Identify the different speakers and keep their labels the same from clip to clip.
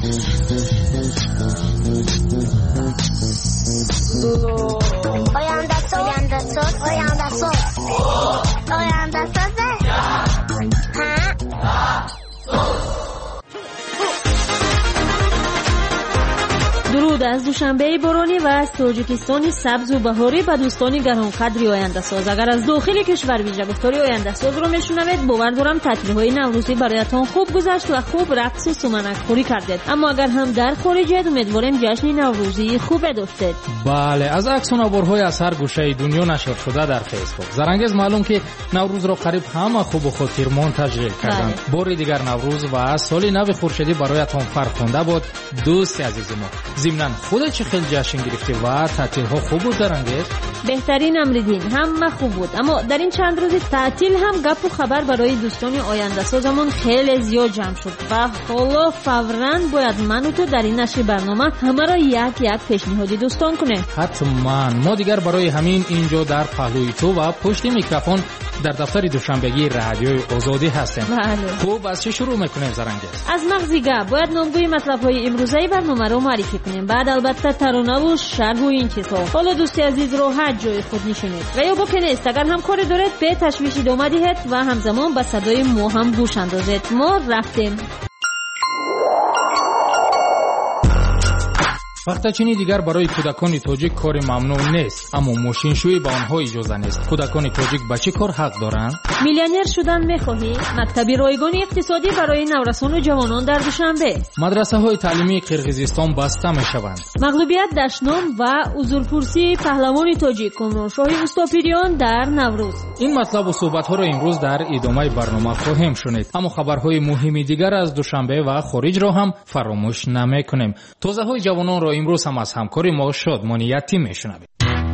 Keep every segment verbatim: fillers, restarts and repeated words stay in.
Speaker 1: درود از دوشنبه بارانی و از تاجیکستان سبز و بهاری به دوستان گرانقدر آینده ساز. اگر از داخل کشور ویژه گفتاری آینده ساز رو میشنوید، باور دارم تعطیل‌های نوروزی برایتان خوب گذشت و خوب رقص و سمنک خوری کردید. اما اگر هم در خارجید، امیدواریم جشن نوروزی خوب داشتید.
Speaker 2: بله، از عکس و نوارهای از هر گوشه دنیا نشر شده در فیسبوک. زرنگز معلوم که نوروز را قریب همه خوب و خاطرمند تجلیل کردند. بار دیگر نوروز و سال نو خورشیدی برایتان فرخنده بود دوست عزیز ما. ضمن خودت چه خیلی جشن گرفتی و تعطیل ها خوب بود زرنگز؟
Speaker 1: بهترین امریدین، همه خوب بود. اما در این چند روز تعطیل هم گپ و خبر برای دوستان آینده سازمون خیلی زیاد جمع شد و حالا فوراً باید من و تو در این نشر برنامه همه را یک یک پیشنهادی دوستان کنه.
Speaker 2: حتما. ما دیگر برای همین اینجا در پهلوی تو و پشت میکروفون در دفتر دوشنبگی رادیوی آزادی هستیم.
Speaker 1: بله.
Speaker 2: خوب از چه شروع میکنیم زرنگز؟
Speaker 1: از مغزی گپ باید نامگوی مطلب‌های امروزی برنامه رو معرفی کنیم. بعد البته ترانه و شرح و این چیزها. حالا دوستی عزیز رو هر جای خود نشینید و یا با کنیست اگر هم کاری دارید به تشویش ادامه دهید و همزمان به صدای ما هم گوش اندازید. ما رفتیم.
Speaker 2: وقتچینی دیگر برای کودکان تاجیک کار ممنوع نیست، اما ماشینشویی به آنها اجازه نیست. کودکان تاجیک به چه کار حق دارند؟
Speaker 1: میلیونر شدن می‌خواهی؟ مکتبی رایگان اقتصادی برای نورسان و جوانان در دوشنبه.
Speaker 2: مدرسه‌های تعلیمی قرقیزستان بسته می‌شوند.
Speaker 1: مغلوبیت دشنام و حضورپرسی پهلوان تاجیک کرمانشاه استاپیریان در نوروز.
Speaker 2: این مطلب و صحبت‌ها را امروز در ادامه برنامه خواهیم شنید. اما خبرهای مهم دیگر از دوشنبه و خارج را هم فراموش نمی‌کنیم. توضیح‌های جوانان را امروز هم از همکاری ما شادمانیتی میشنوید.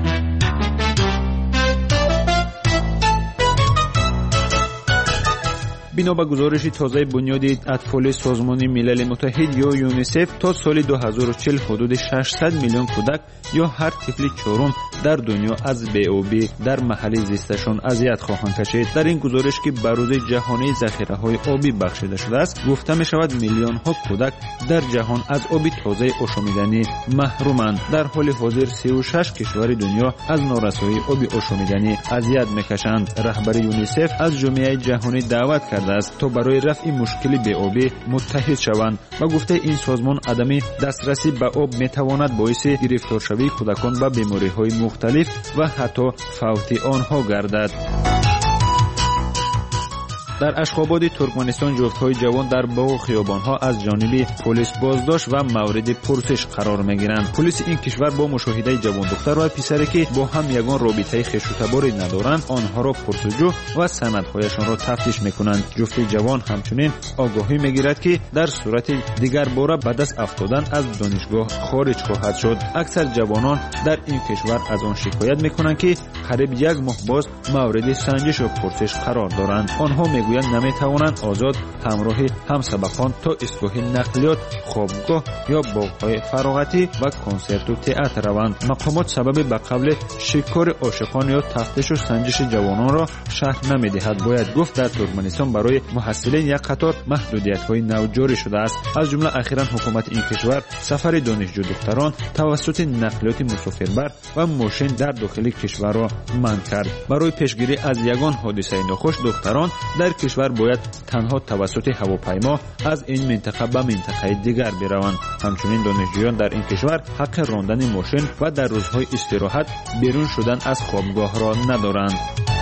Speaker 3: بنا به گزارش تازه بنیاد اطفال سازمان ملل متحد یا یونیسف، تا سال دو هزار و چهل حدود ششصد میلیون کودک یا هر طفل چهارم در دنیا از بی‌آبی در محل زیستشان اذیت خواهند کشید. در این گزارش که به روز جهانی ذخیره‌های آبی بخشیده شده است، گفته می شود میلیون ها کودک در جهان از آب تازه آشامیدنی محرومند. در حال حاضر سی و شش کشور دنیا از نارسایی آب آشامیدنی اذیت می‌کشند. رهبر یونیسف از جامعه جهانی دعوت کرد است تا برای رفع مشکل بی‌آبی متحد شوند و گفته این سازمان عدم دسترسی به آب میتواند باعث گرفتارشوی کودکان به بیماری‌های مختلف و حتی فوت آنها گردد. در اشخاباد ترکمنستان جفت‌های جوان در باغ و خیابان‌ها از جانب پلیس بازداشت و مورد پرسش قرار می‌گیرند. پلیس این کشور با مشاهده جوان دختر و پسری که با هم یگان رابطه خوش‌تباری ندارند، آنها را پرسجو و سندهایشان را تفتیش می‌کنند. جفت جوان همچنین آگاهی می‌گیرد که در صورت دیگر باره به دست افتادن از دانشگاه خارج خواهد شد. اکثر جوانان در این کشور از آن شکایت می‌کنند که قریب یک ماه باز مورد سنجش و پرسش قرار دارند. آنها می‌گویند نمیتوانند آزاد همراه همسبقان تا ایستگاه نقلیات، خوابگاه یا باغ‌های فراغتی و کنسرت و تئاتر روند. مقامات سبب به قبل شکار عاشقان یا تفتیش و سنجش جوانان را شرح نمی‌دهد. باید گفت در ترکمنستان برای محصلین یک قطار محدودیت‌های نو جاری شده است. از جمله اخیراً حکومت این کشور سفر دانشجو دختران توسط نقلیات مسافربر و ماشین در داخل کشور را منع کرد. برای پیشگیری از یگان حادثه ناخوش، دختران در کشور باید تنها توسط هواپیما از این منطقه به منطقه دیگر بروند. همچنین دانشجویان در این کشور حق راندن ماشین و در روزهای استراحت بیرون شدن از خوابگاه را ندارند.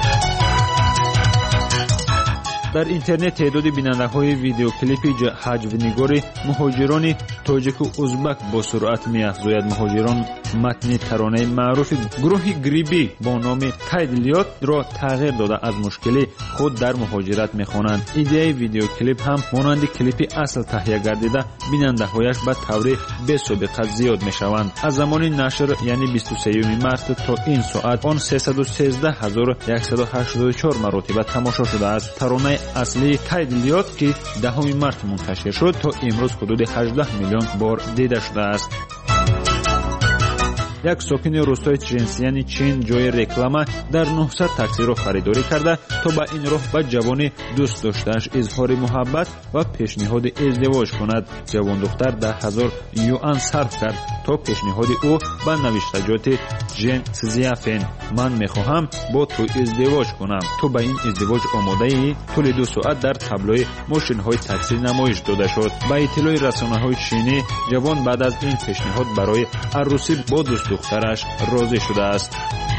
Speaker 3: در اینترنت تعداد بیننده‌های ویدیو کلیپ حجوینگار مهاجران تاجیک و ازبک با سرعت می‌افزاید. مهاجران متن ترانه معروف گروه گریبی با نام تایدلیات را تغییر داده از مشکل خود در مهاجرت می‌خوانند. ایده ویدیو کلیپ هم مانند کلیپ اصل تهیه گردیده بیننده‌هایش به طور بی‌سابقه زیاد می‌شوند. از زمان نشر یعنی بیست و سوم مارس تا این ساعت آن سیصد و سیزده هزار و صد و هشتاد و چهار مرتبه تماشا شده است. ترانه اصلی تایدلیات که دهم مارس منتشر شد تا امروز حدود هجده میلیون بار دیده شده است. یک ساکن روستای چنسیان چین جای реклама дар نهصد تاکسی‌ро خریداری کرده تا با این راه به جوان دوست داشته‌اش اظهار محبت و پیشنهاد ازدواج کند. جوان دختر ده هزار یوان صرف کرد تا پیشنهاد او به نوشتجات جن سزیافن من میخواهم با تو ازدواج کنم. تو به این ازدواج آماده ای؟ طول دو ساعت در تابلوی ماشین های تاکسی نمایش داده شد. با اطلاع رسانه های چینی جوان بعد از این پیشنهاد برای عروسی با دوست دخترش راضی شده است.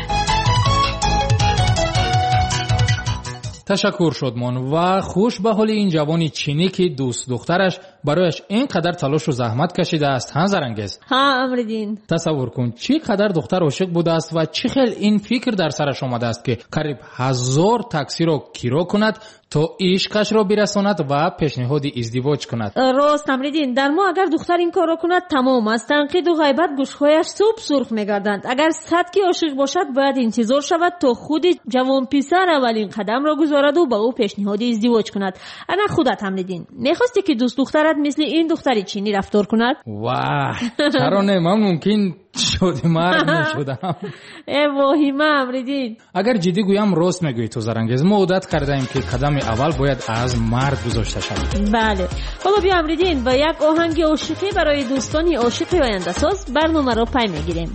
Speaker 2: تشکر شدمان و خوش به حال این جوانی چینی که دوست دخترش برایش اینقدر تلاش و زحمت کشیده است. ها زرنگز؟
Speaker 1: ها امردین.
Speaker 2: تصور کن چی قدر دختر عاشق بوده است و چه خیلی این فکر در سرش آمده است که قریب هزار تاکسی را کرایه کند تا عشقش را برساند و پیشنهاد ازدواج کند.
Speaker 1: راست امردین. در ما اگر دختر این کار را کند تمام است. تنقید و غیبت گوشهایش سوپ سرخ میگردند. اگر صد که عاشق باشد باید انتظار شود تا خود جوان پسر اولین قدم را گذارد و با او پیشنهاد ازدواج کند. اگر خودت امردین میخواستی که دوست دخترت مثل این دختر چینی رفتار کند؟
Speaker 2: واه چرا نه، من ممکن شده مرد نشدم.
Speaker 1: ای واهیمه امردین.
Speaker 2: اگر جدی گویم راست میگویی تو زرنگز. ما عادت کرده ایم که قدم اول باید از مرد گذاشته شود.
Speaker 1: بله. حالا بیا امردین با یک آهنگ عاشقی برای دوستانی عاشق آینده ساز برنامه را پی میگیریم.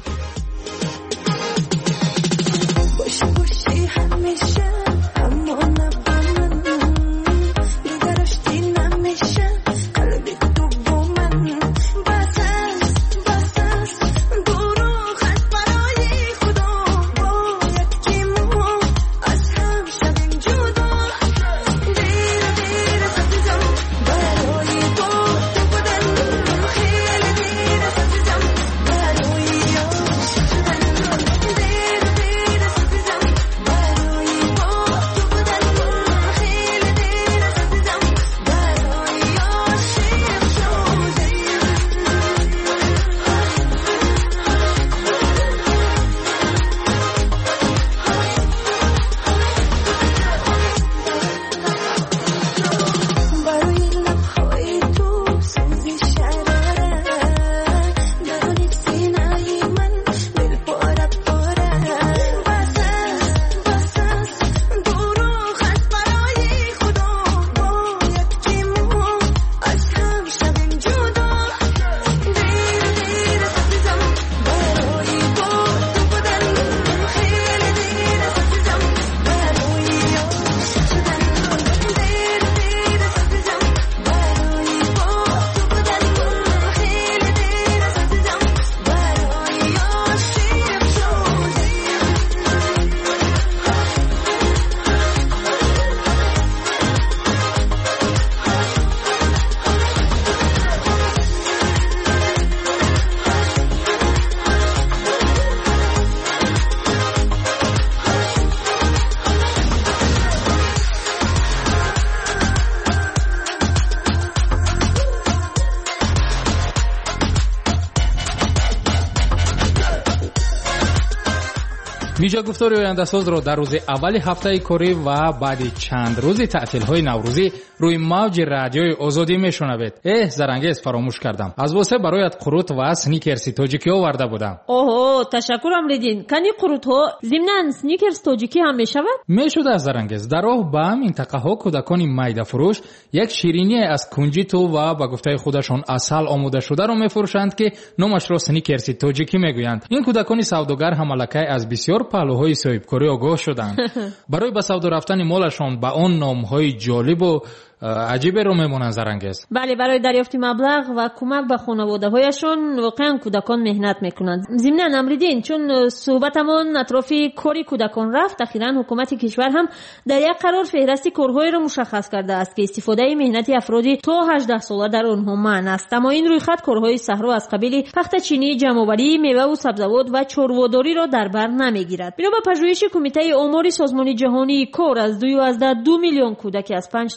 Speaker 2: ویژه گفتار آینده ساز را در روز اول هفته کاری و بعد چند روز تعطیل های نوروزی روی موج رادیوی آزادی میشنوید. اه زرنگز فراموش کردم. از واسه برایت قروت و سنیکرز تاجیکی آورده بودم.
Speaker 1: اوه تشکر امردین. کنی قروت ها ضمن سنیکرز تاجیکی هم میشود؟
Speaker 2: میشود زرنگز. در راه به منطقه ها کودکان میده فروش یک شیرینی از کنجیتو و با گفته خودشان عسل آماده شده را میفروشند که نامش را سنیکرز تاجیکی میگویند. این کودکان سوداگر هم الکی از بسیار پهلوهای صاحبکاری آگاه شدند. برای به سودا رفتن مالشان با آن نامهای جالب و عجیبه رو میمونن زرنگز.
Speaker 1: بله برای دریافت مبلغ و کمک به خانواده هایشون واقعا کودکان مهنت میکنند. ضمن امردین چون صحبتمون اطراف کاری کودکان رفت، اخیراً حکومت کشور هم در یک قرار فهرست کارهایی رو مشخص کرده است که استفاده مهنتی افرادی تا هجده ساله در اونها منع است. اما این رویخط کارهای صحرا از قبیل پخت چینی، جمع‌آوری میوه و سبزیجات و چرواداری را در بر نمیگیرد. بنا به پژوهش کمیته آمار سازمان جهانی کار از دو میلیون کودک از پنج تا هفده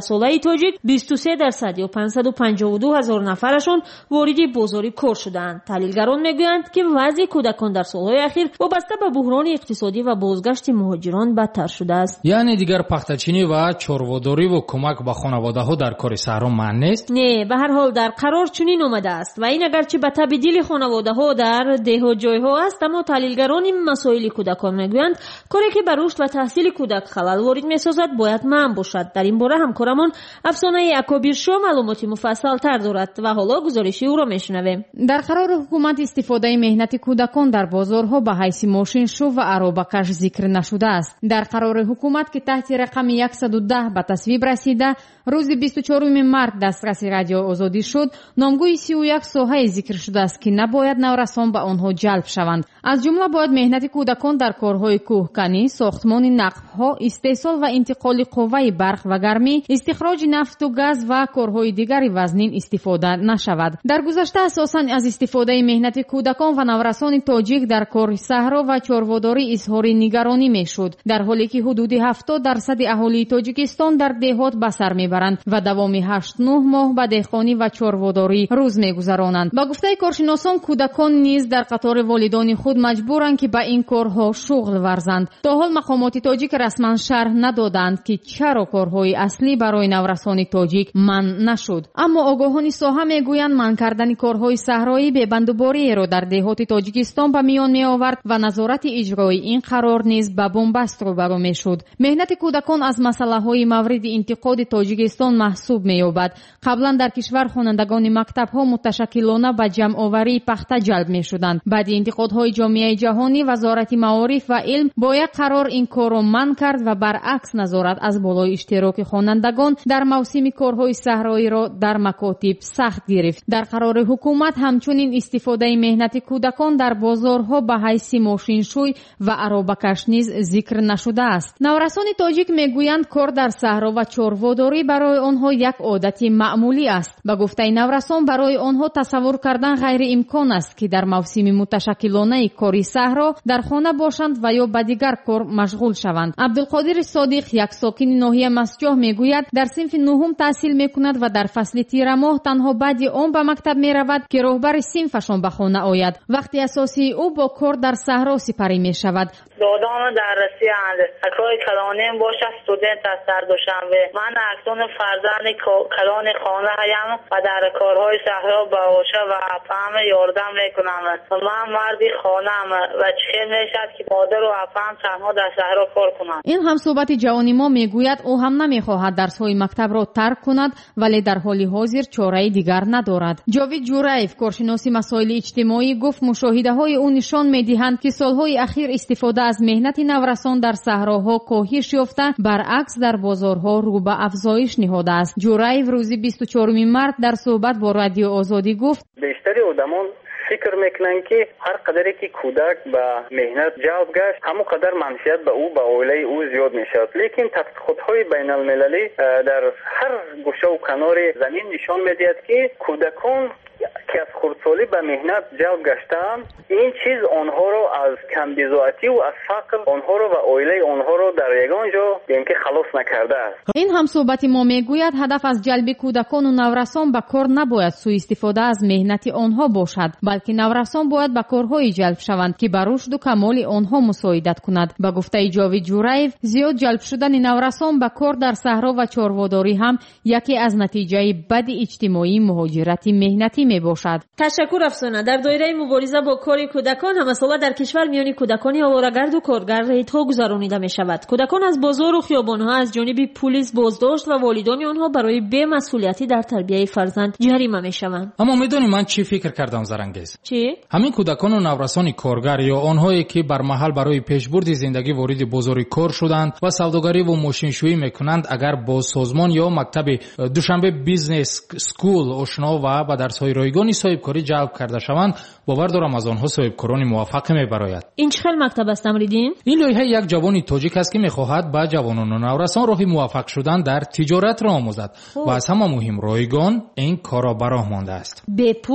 Speaker 1: ساله تاجیک بیست و سه درصد یا پانصد و پنجاه و دو هزار نفرشون وارد بازار کار شدند. تحلیلگران میگویند که وضع کودکان در سالهای اخیر وابسته به بحران اقتصادی و بازگشت مهاجران بدتر شده است.
Speaker 2: یعنی دیگر پختچینی و چرواداری و کمک به خانواده‌ها در کار صحرا معنی نیست؟
Speaker 1: نه، به هر حال در قرار چنین آمده است و این اگرچه به تبدیل خانواده‌ها در دهات جایها است، اما تحلیلگران این مسائل کودکان میگویند کاری که به رشد و تحصیل کودک خلل وارد می‌سازد باید منع باشد. در این باره همکارمان افسانه اکابیر شو معلومات مفصل تر دارد و حالا گزارشی او را میشنویم.
Speaker 4: در قرار حکومت استفاده مهنت کودکان در بازارها به حیث ماشین شو و عرابکش ذکر نشده است. در قرار حکومت که تحت رقم صد و ده به تصویب رسیده، روز بیست و چهارم مارس دسترسی رادیو آزادی شد، نامگوی سی و یک ساحه ذکر شده است که نباید نورسان به آنها جلب شوند. از جمله باید مهنت کودکان در کارهای کوهکنی، ساختمان نقب‌ها، استحصال و انتقال قوه برق و گرمی، استخراج نفت و گاز و کارهای دیگری وزنین استفاده نشود. در گذشته اساساً از استفاده مهنت کودکان و نورسان تاجیک در کار صحرا و چرواداری اظهار نگرانی میشد، در حالی که حدود هفتاد درصد اهالی تاجیکستان در دهات به سر میبرند و دوام هشت نه ماه به دهقانی و چرواداری روز میگذرانند. با گفته کارشناسان، کودکان نیز در قطار والدان خود مجبورند که به این کارها شغل ورزند. تا حال مقامات تاجیک رسما شرح ندادند که چرا کارهای اصلی برای نورسان تاجیک منع نشد، اما آگاهان ساحه میگویند منع کردن کارهای صحرایی به بندوباری را در دهات تاجیکستان به میان می آورد و نظارت اجرای این قرار نیز به بنبست روبرو میشد. مهنت کودکان از مسئله های مورد انتقاد تاجیکستان محسوب می‌یابد. قبلا در کشور خوانندگان مکتب‌ها متشکلانه به جمع آوری پخته جلب می‌شدند. بعد انتقادهای جامعه جهانی، وزارت معارف و علم با یک قرار این کار را منع کرد و برعکس نظارت از بالای اشتراک خوانندگان در موسم کارهای صحرایی را در مکاتب سخت گرفت. در قرار حکومت همچنین استفاده مهنت کودکان در بازارها به حیث ماشینشوی و عرابکش نیز ذکر نشده است. نورسان تاجیک میگویند کار در صحرا و چرواداری برای آنها یک عادت معمولی است. با گفته نورسان برای آنها تصور کردن غیر امکان است که در موسم متشکلانه کاری صحرا در خانه باشند و یا به دیگر کار مشغول شوند. عبدالقادر صادق، یک ساکن ناحیه مسجح، میگوید در صنف نهم تحصیل میکند و در فصل تیر ماه تنها بعد آن به مکتب میرود که راهبر صنفشان به خانه آید. وقتی اساسی او با کار در صحرا سپری میشود.
Speaker 5: دادام درسی اند اکای کلانیم باشه استودنت از سر دوشنبه. من اکنون فرزند کلان خانه هایم و در کارهای صحرا باشه و افهم یاردم میکنم. من مردی خانم و چه میشد که مادر و افهم تنها در صحرا کار کنند.
Speaker 4: این هم صحبت جوانی ما میگوید او هم نمیخواهد درس‌های مکتب را ترک کند، ولی در حال حاضر چاره دیگر ندارد. جاوید جورایف، کارشناس مسائل اجتماعی، گفت مشاهده‌های او نشان می‌دهند که سالهای اخیر استفاده از مهنت نورسان در صحراها کاهش یافته، برعکس در بازارها رو به افزایش نهاده است. جورایف روز بیست و چهارم مارس در صحبت با رادیو آزادی گفت
Speaker 6: بیشتری آدمان فکر میکنن که هر قدری که کودک به مهنت جلب گشت همون قدر منفعت به او به عائله او زیاد میشد، لیکن تحقیقات‌های بین المللی در هر گوشه و کنار زمین نشان میدهد که کودکان که از خردسالی به مهنت جلب گشتند، این چیز آنها را از کمبزاعتی و از فقر آنها را و عائله آنها را در یگان جا اینکه خلاص نکرده است.
Speaker 4: این هم صحبت ما میگوید هدف از جلب کودکان و نورسان به کار نباید سوء استفاده از مهنت آنها باشد، بلکه نورسان باید به کارهای جلب شوند که بر رشد و کمال آنها مساعدت کند. به گفته جاوید جورایف، زیاد جلب شدن نورسان به کار در صحرا و چرواداری هم یکی از نتیجه بد اجتماعی مهاجرت مهنتی می باشد.
Speaker 1: تشکر افسانه. در دایره مبارزه با کار کودکان همساله در کشور میان کودکان آواره‌گرد و کارگر ریت‌ها گذرانیده می شود. کودکان از بازار و خیابان‌ها از جانب پلیس بازداشت و والدان آنها برای بی‌مسئولیتی در تربیت فرزند جریمه می شوند.
Speaker 2: اما میدونی من چی فکر کردم زرنگیز؟
Speaker 1: چی؟
Speaker 2: همین کودکان و نورسان کارگر یا آنهایی که بر محل برای پیشبرد زندگی وارد بازار کار شدند و سوداگری و ماشینشویی میکنند، اگر با سازمان یا مکتب دوشنبه بیزنس سکول آشنا و با درس‌های رایگان صاحبکاری جلب کرده شوند، باور دارم از آنها صاحبکاران موفق میبراید.
Speaker 1: این چه مکتب است امریدین؟
Speaker 2: این لایحه یک جوان تاجیک است که میخواهد با جوانان و نورسان راه موفق شدن در تجارت را آموزد و از همه مهم رایگان این کارا به راه مانده است.
Speaker 1: به پول؟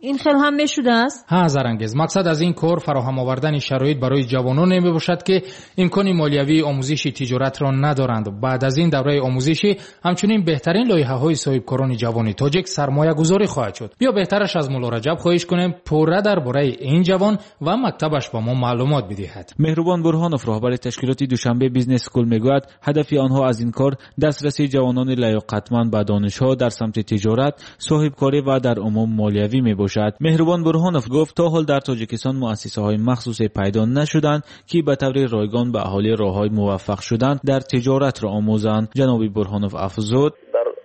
Speaker 1: این خیلی هم میشده است؟
Speaker 2: ها زرنگز، مقصد از این کار فراهم آوردن شرایط برای جوانان می باشد که امکان مالیوی آموزش تجارت را ندارند. بعد از این دوره آموزشی همچنین بهترین لایحه‌های صاحبکاران جوان تاجیک سرمایه گذاری خواهد شد. بیا بهترش از مولا رجب خواهش کنیم پوره درباره این جوان و مکتبش با ما معلومات بدهد.
Speaker 7: مهربان برهانوف رهبر تشکیلات دوشنبه بیزنس اسکول میگوید هدف آنها از این کار دسترسی جوانان لیاقتمند به دانش‌ها در سمت تجارت، صاحبکاری و در عموم مالیوی میباشد. مهربان برهانوف گفت تا حال در تاجیکستان مؤسسه‌های مخصوصی پیدا نشدند که به طور رایگان به اهالی راه‌های موفق شدن در تجارت را آموزند. جناب برهانوف افزود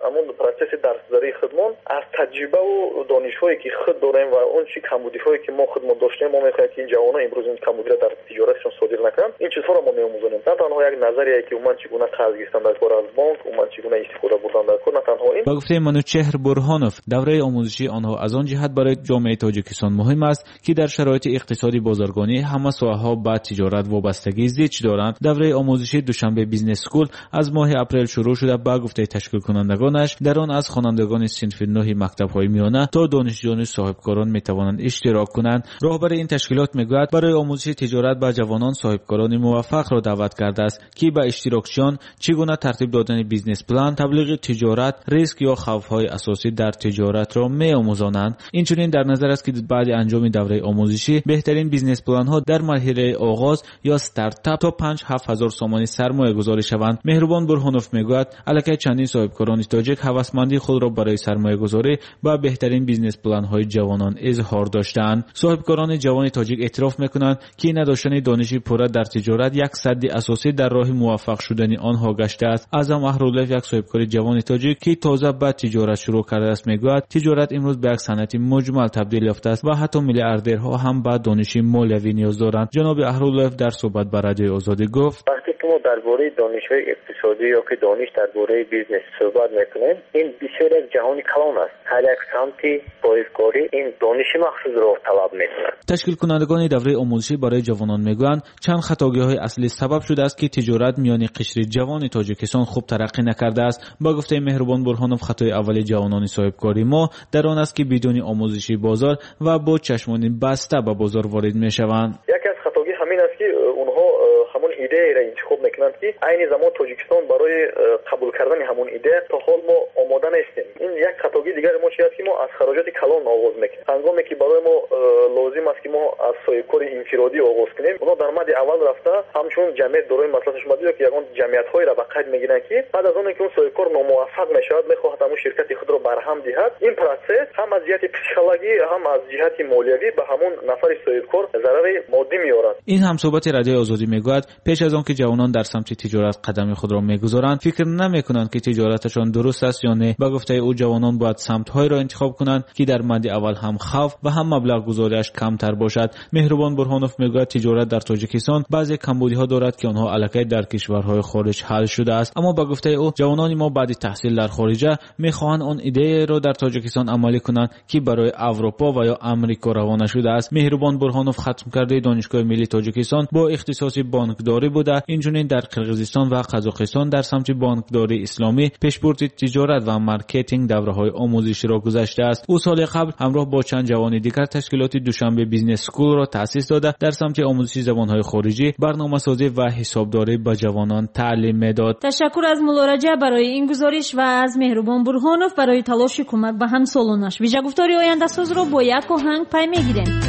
Speaker 6: درس‌داری خودمون از تجربه و دانش‌هایی که خود داریم و اون چی کمبودی‌هایی که ما خودمون داشتیم ما می‌خوایم که این جوان‌ها امروز این کمبودی را در تجارتشون صادر نکنن. این چیزها را ما می‌آموزونیم. نه تنها یک نظریه که من چگونه قرض گرفتن در کار از بانک، من چگونه استفاده بردن در کار، نه تنها این.
Speaker 7: با گفته منوچهر برهانوف دوره آموزشی آنها از آن جهت برای جامعه تاجیکستان مهم است که در شرایط اقتصادی بازرگانی همه ساحه‌ها به تجارت وابستگی زیاد دارند. دوره آموزشی دوشنبه بیزنس اسکول از ماه اپریل شروع شده. با گفته تشکیل کنندگانش در آن از خوانندگان صنف نه مکتب‌های میانه تا دانشجویان صاحبکاران می‌توانند اشتراک کنند. راهبر این تشکیلات میگوید برای آموزش تجارت به جوانان صاحبکاران موفق را دعوت کرده است که به اشتراکشان چگونه ترتیب دادن بیزنس پلان، تبلیغ تجارت، ریسک یا خوف‌های اساسی در تجارت را می‌آموزانند. اینچنین در نظر است که بعد انجام دوره آموزشی بهترین بیزنس پلان‌ها در مرحله آغاز یا استارتاپ تا پنج هفت هزار سومانی سرمایه گذاری شوند. مهربان برهانوف میگوید الکی چندین صاحبکاران تاجیک هوسمندی خود را برای سرمایه گذاری و بهترین بیزنس پلان های جوانان اظهار داشتند. صاحبکاران جوان تاجیک اعتراف میکنند که نداشتن دانشی پوره در تجارت یک سد اساسی در راه موفق شدن آنها گشته است. اعظم احرالله یک صاحبکار جوان تاجیک که تازه به تجارت شروع کرده است میگوید تجارت امروز به یک صنعت مجمل تبدیل یافته است و حتی میلیاردرها هم به دانش مالیوی نیاز دارند. جناب احرالله در صحبت با رادیو آزادی گفت
Speaker 6: وقتی که ما درباره دانش‌های اقتصادی یا که دانش درباره بیزنس صحبت میکنیم این بسیار یک جهانی کلان است. هر یک سمتی صاحبکاری این دانش مخصوص را طلب میکنند.
Speaker 7: تشکیل کنندگان دوره آموزشی برای جوانان میگویند چند خطاگی‌های اصلی سبب شده است که تجارت میان قشر جوان تاجیکستان خوب ترقی نکرده است. با گفته مهربان برهانوف خطای اولی جوانان صاحبکاری ما در آن است که بدون آموزشی بازار و با چشمانی بسته به بازار وارد میشوند.
Speaker 6: یکی از خطاگی همین است که اونها همون ایده را انتخاب میکنند که عین زمان تاجیکستان برای قبول کردن همون ایده تا حال ما آماده نیستیم. این یک خطاگی دیگر ما چیه که ما از خراجات کلان آغاز میکنیم. هنگامی که برای ما لازم است که ما از صاحبکاری انفرادی آغاز کنیم اونها در مد اول رفته همچون جمعیت دارای مصلحتش مادی که یگان جمعیت‌های را به قید میگیرن که بعد از اون که اون صاحبکار ناموفق میشود میخواهد همون شرکت خود را برهم دهد. این پروسس هم از جهت پسیکولوژی هم از جهت مالیوی به همون نفر صاحبکار ضرر مادی میارد.
Speaker 7: این هم صحبت رادیو آزادی میگوید پیش از آن که جوانان در سمت تجارت قدم خود را میگذارند فکر نمیکنند که تجارتشان درست است یا نه. با گفته او جوانان باید سمت‌های را انتخاب کنند که در مد اول هم خوف و هم مبلغ گذاریش کمتر باشد. مهربان برهانوف میگوید تجارت در تاجیکستان بعضی کمبودی‌ها دارد که آنها الکی در کشورهای خارج حل شده است. اما با گفته او جوانان ما بعد تحصیل در خارج میخواهند آن ایده را در تاجیکستان عملی کنند که برای اروپا و یا آمریکا روانه شده است. مهربان برهانوف ختم کرده دانشگاه ملی تاجیکستان با اختصاص بانکداری بوده. اینجوری در قرقیزستان و قزاقستان در سمت بانکداری اسلامی پیشبرد تجارت و مارکتینگ دوره‌های آموزشی را گذاشته است. او سال قبل همراه با چند جوان دیگر تشکیلات دوشنبه بیزنس اسکول را تأسیس داده در سمت آموزش زبان‌های خارجی، برنامه‌سازی و حسابداری به جوانان تعلیم میداد.
Speaker 1: تشکر از مولا رجب برای این گزارش و از مهربان برهانوف برای تلاش کمک به همسالانش. ویژه گفتاری آینده ساز را با یک آهنگ پی میگیریم.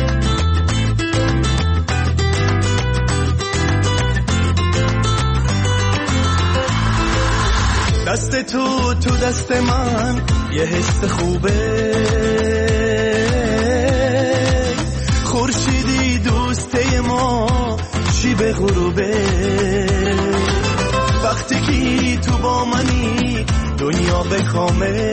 Speaker 8: دست تو تو دست من یه حس خوبه، خورشیدی دوسته ما چی به غروبه، وقتی که تو با منی دنیا بخوامه،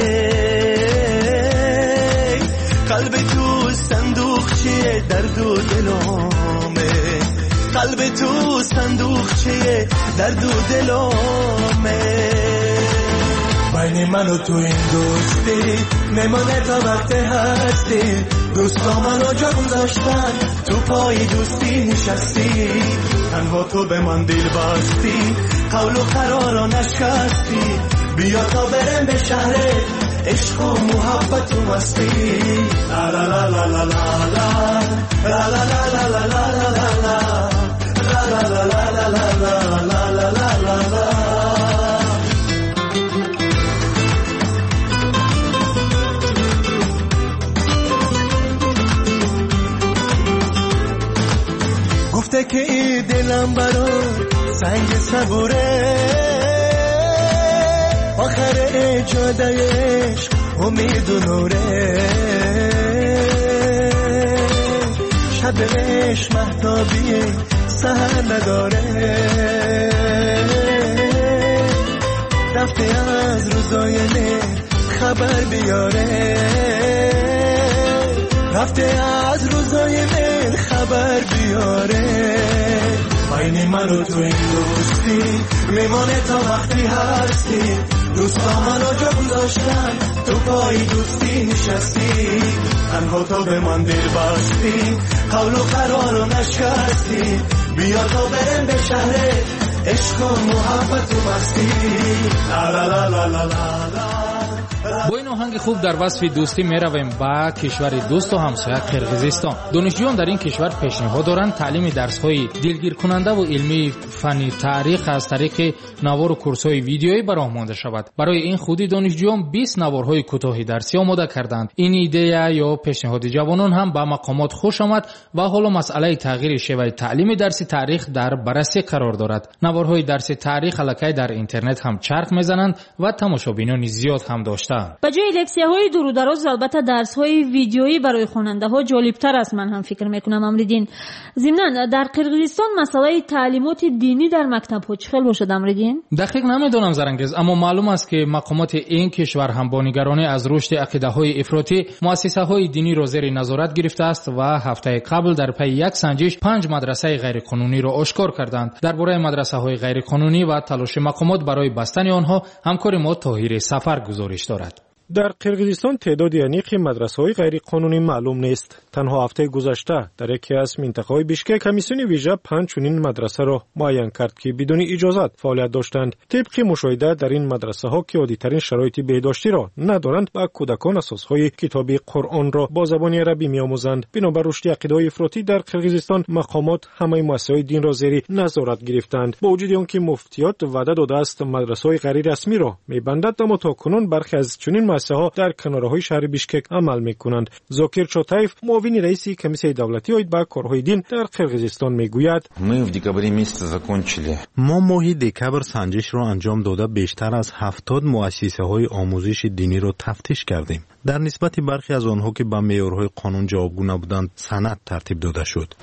Speaker 8: قلب تو صندوقچه درد و دلامه، قلب تو صندوقچه درد و دلامه، بین من و تو این دوستی نمانه تا وقت هستی، دوستا منو جا گذاشتن تو پای دوستی نشستی، تنها تو به من دل بستی، قول و قرارا نشکستی، بیا تا برم به شهرت عشق و محبت و مستی لا لا لا لا لا لا لا لا لا لا لا گفته که این دلم برای سنگ صبوره آخر اجاده عشق امید و نوره شب عشق مهتابی سهر نداره رفته از روزای مهر خبر بیاره رفته از روزای مهر خبر بیاره بین من و تو این دوستی میمانه تا وقتی هستی دوستا منو جا گذاشتن تو پای دوستی نشستی تنها تو به من دل بستی قول و قرارو نشکستی بیا تا برم به شهر عشق و محبت و مستی لا لا لا لا لا لا.
Speaker 2: با این آهنگ خوب در وصف دوستی می رویم با کشور دوست و همسایه قرقیزستان. دانشجویان در این کشور پیشنهاد دارند تعلیم درس‌های دلگیر کننده و علمی فنی تاریخ از طریق نوار و کورس‌های ویدیویی به راه مانده شود. برای این خودی دانشجویان بیست نوارهای کوتاه درسی آماده کردند. این ایده یا پیشنهاد جوانان هم با مقامات خوش آمد و حالا مسئله تغییر شیوه تعلیم درسی تاریخ در بررسی قرار دارد. نوارهای درسی تاریخ الکی در اینترنت هم چرخ میزنند و تماشابینان زیاد هم داشتند.
Speaker 1: به جای لکسیه‌های دور و دراز البته درس‌های ویدیویی برای خواننده‌ها جالب‌تر است. من هم فکر می‌کنم امریدین. ضمناً در قرقیزستان مسئله تعلیمات دینی در مکتب‌ها چخل باشد امریدین؟
Speaker 2: دقیق نمی‌دانم زرنگز، اما معلوم است که مقامات این کشور هم با نگرانی از رشد عقیده‌های افراطی مؤسسه‌های دینی را زیر نظارت گرفته است و هفته قبل در پی یک سنجش پنج مدرسه غیرقانونی را آشکار کردند. درباره مدرسه‌های غیرقانونی و تلاش مقامات برای بستن آنها همکار ما طاهر سفر گزارش دارد.
Speaker 9: در قرقیزستان تعداد انیق مدرسه‌های غیرقانونی معلوم نیست. تنها هفته گذشته در یکی از منطقه‌های بیشکک کمیسیون ویژه پنج چنین مدرسه را معین کرد که بدون اجازت فعالیت داشتند. طبق مشاهده در این مدرسه‌ها که عادی‌ترین شرایط بهداشتی را ندارند و کودکان اساس‌های کتابی قرآن را با زبان عربی می‌آموزند. بنابر رشد عقیده‌های افراطی در قرقیزستان مقامات همه مؤسسه‌های دین را زیر نظارت گرفتند. با وجود آنکه مفتیات وعده داده است مدرسه‌های غیر رسمی را می‌بندد، اما تاکنون برخی از چنین مؤسسه‌ها در کنارهای شهر بیشکک عمل می‌کنند. زاکر چوتاєв معاون رئیس کمیسیون دولتی اید با کارهای دین در قرقیزستان میگوید:
Speaker 10: ما ماه دکبر سنجش را انجام داده بیشتر از هفتاد مؤسسه‌های آموزش دینی را تفتیش کردیم. در نسبت برخی از آنها که به معیارهای قانون جوابگو نبودند سند ترتیب داده شد.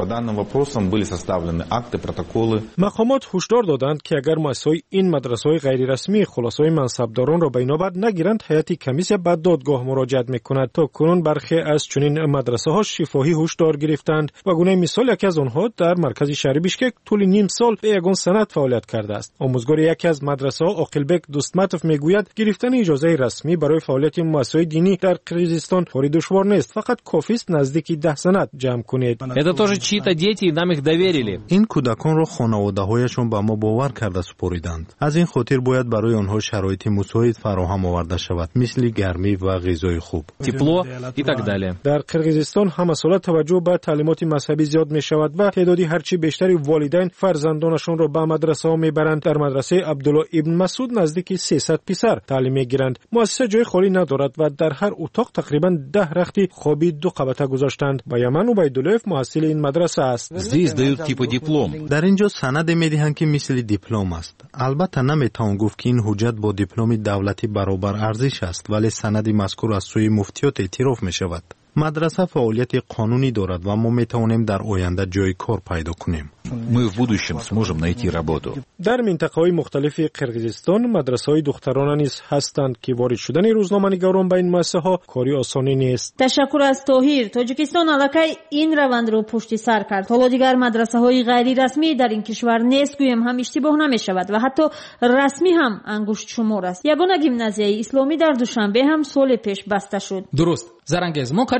Speaker 9: مقامات هشدار دادند که اگر مؤسسه‌های این مدرسه‌های غیر رسمی خلاصه‌های منصبداران را به اینابت نگیرند هیئت کمیسیون به دادگاه مراجعه می‌کند. تا کنون برخی از چنین مدرسه‌ها شفاهی هشدار گرفتند و گونه مثال یکی از آنها در مرکز شهر بیشکک طول نیم سال به یگان سند فعالیت کرده است. آموزگار یکی از مدرسه‌ها عاقلبک دوستمتوف میگوید گرفتن اجازه رسمی برای فعالیت مؤسسه‌های دینی در قرقیزستان کاری دشوار نیست، فقط کافی است نزدیک ده سند جمع کنید.
Speaker 11: Это тоже чьи-то дети, нам их доверили.
Speaker 10: این کودکان را خانواده‌هایشان به ما باور کرده سپاریدند. از این خاطر باید برای آنها شرایط مساعد فراهم آورده شود، مثل گرمی و غذای خوب.
Speaker 11: Тепло и так далее.
Speaker 9: در قرقیزستان هم مسئله توجه به تعلیمات مذهبی زیاد می شود و تعدادی هرچی بیشتری والدین فرزندانشان را به مدرسه ها میبرند. در مدرسه عبدالله ابن مسعود نزدیک سیصد پسر تعلیم میگیرند. مؤسسه جای خالی ندارد و در هر اتاق تقریبا ده رختی خوابی دو قبطه گذاشتند. بیامن عبیداللهف محصل این مدرسه است.
Speaker 10: Здесь дают типа диплом. در اینجا سند میدهند که مثل دیپلم است. البته نمیتوان گفت که این حجت با دیپلم دولتی برابر ارزش است، ولی سند مذکور از سوی مفتیات اعتراف می شود. مدرسه فعالیت قانونی دارد و ما میتوانیم در آینده جای کار پیدا کنیم.
Speaker 12: Мы в будущем сможем найти работу.
Speaker 9: در منطقه‌های مختلف قرقیزستان مدرسه‌های دخترانه نیز هستند که وارد شدن روزنامه‌نگاران به این مؤسسه‌ها کاری آسانی نیست.
Speaker 1: تشکر از طاهر. تاجیکستان الکی این روند رو پشت سر کرد. حالا دیگر مدرسه‌های غیر رسمی در این کشور نیست، گویم هم اشتباه نمی‌شود و حتی رسمی هم انگشت شمار است. یگانه گیمنازیای اسلامی در دوشنبه هم سال پیش بسته شد.
Speaker 2: درست. زرنگز ما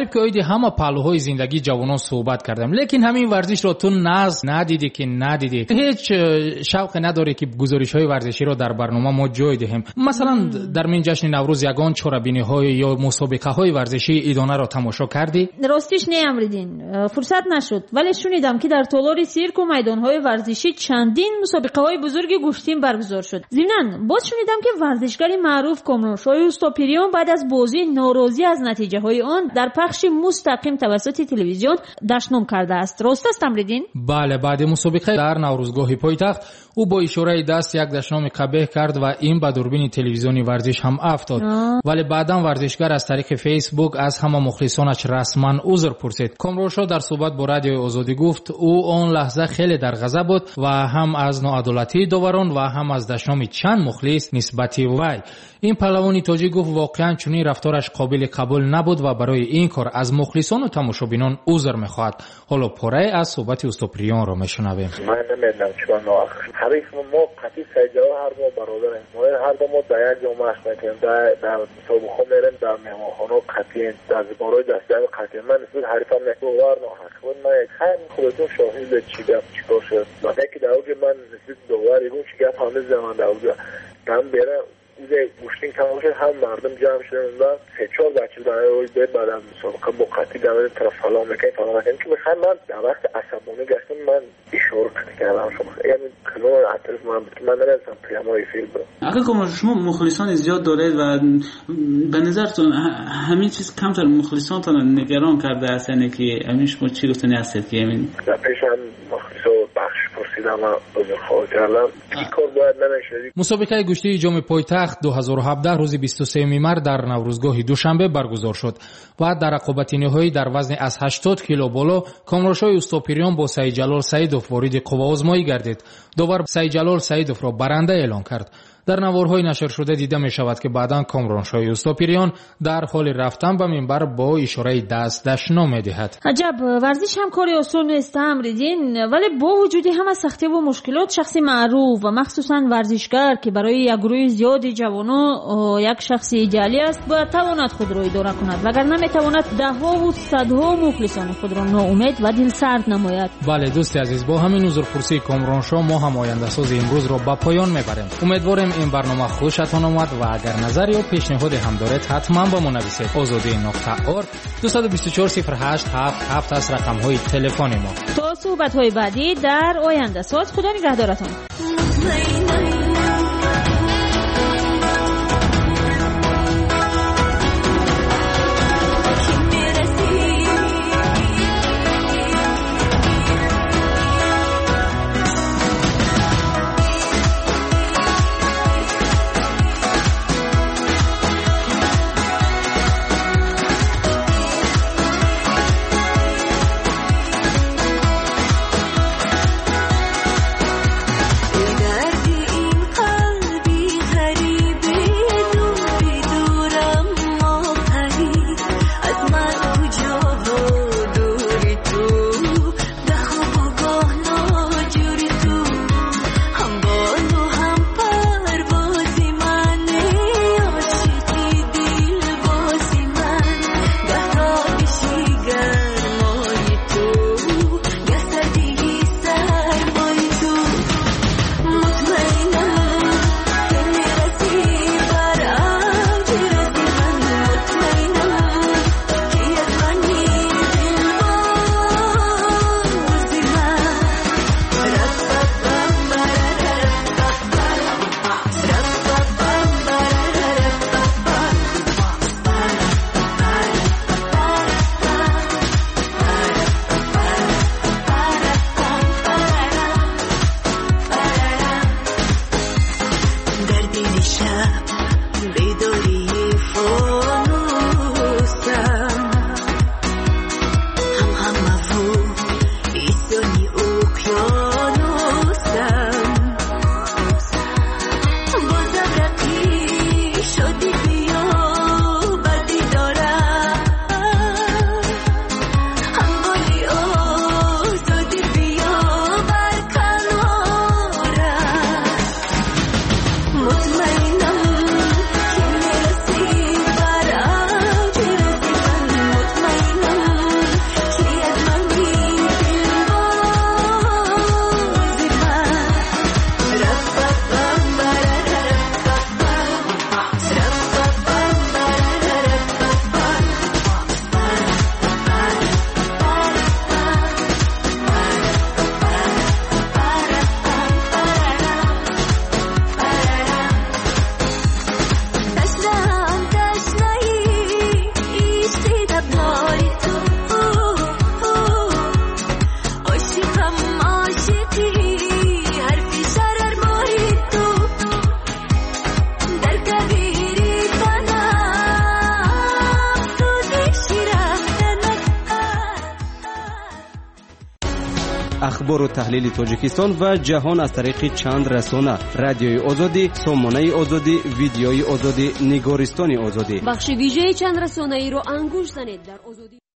Speaker 2: қариб ки оиди ҳама паҳлӯҳои зиндагии ҷавонон суҳбат кардем, лекин ҳамин варзишро ту нағз надидӣ ки надидӣ, ҳеҷ шавқе надорӣ ки гузоришҳои варзиширо дар барнома мо ҷой диҳем. масалан дар мин ҷашни наврӯз ягон чорабиниҳои ё мусобиқаҳои варзишии идонаро тамошо кардӣ?
Speaker 1: ростиш не Амридин, фурсат нашуд, вале шунидам ки дар толори сирку майдонҳои варзишӣ чандин мусобиқаҳои бузурги гӯштин баргузор шуд. зимнан боз шунидам ки варзишгари маъруф Комроншоҳи Устопириён баъд аз бозӣ норозӣ аз натиҷаҳои он дар пахши мустақим тавассути телевизион дашном кардааст. рост аст Амридин?
Speaker 2: бале, баъди мусобиқа дар наврӯзгоҳи пойтахт ӯ бо ишораи даст як дашноми қабеҳ кард ва ин ба дурбини телевизиони варзиш ҳам афтод. вале баъдан варзишгар аз тариқи фейсбук аз ҳама мухлисонаш расман узр пурсид. Комроншоҳ дар суҳбат бо радиои озодӣ гуфт ӯ он лаҳза хеле дар ғазаб буд ва ҳам аз ноадолатии даварон ва ҳам аз дашноми чанд мухлис нисбати вай. ин паҳлавони тоҷик гуфт воқеан чунин рафтораш қобили қабул набуд ва барои ин кор аз мухлисону тамошобинон узр мехоҳад. ҳоло порае аз суҳбати Устопириёнро мешунавем.
Speaker 13: حریف ما قطعی سجده هر ما برادریم ما هر دو ما در یک جامعه اش میکنیم در در مسابقه میریم در مهمانخانه قطعی در بارای دستیابی قطعی من نسبت حریفم نکوار نه خود من خیر خودتون شاهد چیده چیکار شد وقتی که در اوج من نسبت دواری بود چیکار همه زمان در اوج دم بره اوزه گوشتین تمام شد هم مردم جمع شدن و سه چهار بچه در اوج به بعد از مسابقه با قطعی در طرف سلام میکنیم سلام میکنیم که بخیر من در وقت عصبانی گشتم من اشاره کردم شما یعنی کلمه اطراف من بود که من نرسم پیام‌های فیلم بود.
Speaker 14: آخه کما شما مخلصان زیاد دارید و به نظرتون همین چیز کمتر مخلصانتون نگران کرده است یعنی که همین شما چی گفتنی هستید که همین
Speaker 13: در پیش هم مخلصا بخش پرسیدم و عذرخواهی کردم این کار باید نمی‌شد.
Speaker 2: مسابقه گشتی جام پایتخت دو هزار و هفده روز بیست و سوم مارس در نوروزگاه دوشنبه برگزار شد و در رقابت نهایی در وزن از هشتاد کیلو بالا کامرانشاه اوستوپیریان با سعید جلال سعیدوف وارد قوا آزمایی گردید. دوباره سعید جلال سعیدوف را برنده اعلام کرد. در نوارهای نشر شده دیده می شود که بعداً کامرانشاه اوستوپیریان در حال رفتن به منبر با اشاره دست دشنا می دهد.
Speaker 1: عجب، ورزش هم کاری آسان نیست امریدین، ولی با وجود همه سختی و مشکلات شخصی معروف و مخصوصاً ورزشگر که برای یک گروه زیادی جوانان یک شخص ایدئالی است باید تواند خود را اداره کند، وگرنه نمی تواند ده‌ها و صدها مخلصان خود را ناامید و دلسرد نماید.
Speaker 2: بله دوستی عزیز، با همین حضورپرسی کامرانشاه ما هم آینده ساز امروز را به پایان میبریم. امیدواریم این برنامه خوشتون اومد و اگر نظر یا پیشنهادی هم دارید حتما با ما نویسید. آزادی نقطه اورگ دو دو چهار صفر هشت هفت هفت است رقم های تلفن ما.
Speaker 1: تا صحبت های بعدی در آینده ساز، خدا نگهدارتون.
Speaker 15: دردی اخبار و تحلیل تاجیکستان و جهان از طریق چند رسانه: رادیوی آزادی، سامانه آزادی، ویدیوی آزادی، نگارستان آزادی.
Speaker 16: بخش ویژه چند رسانه‌ای رو انگوش زنید در آزادی.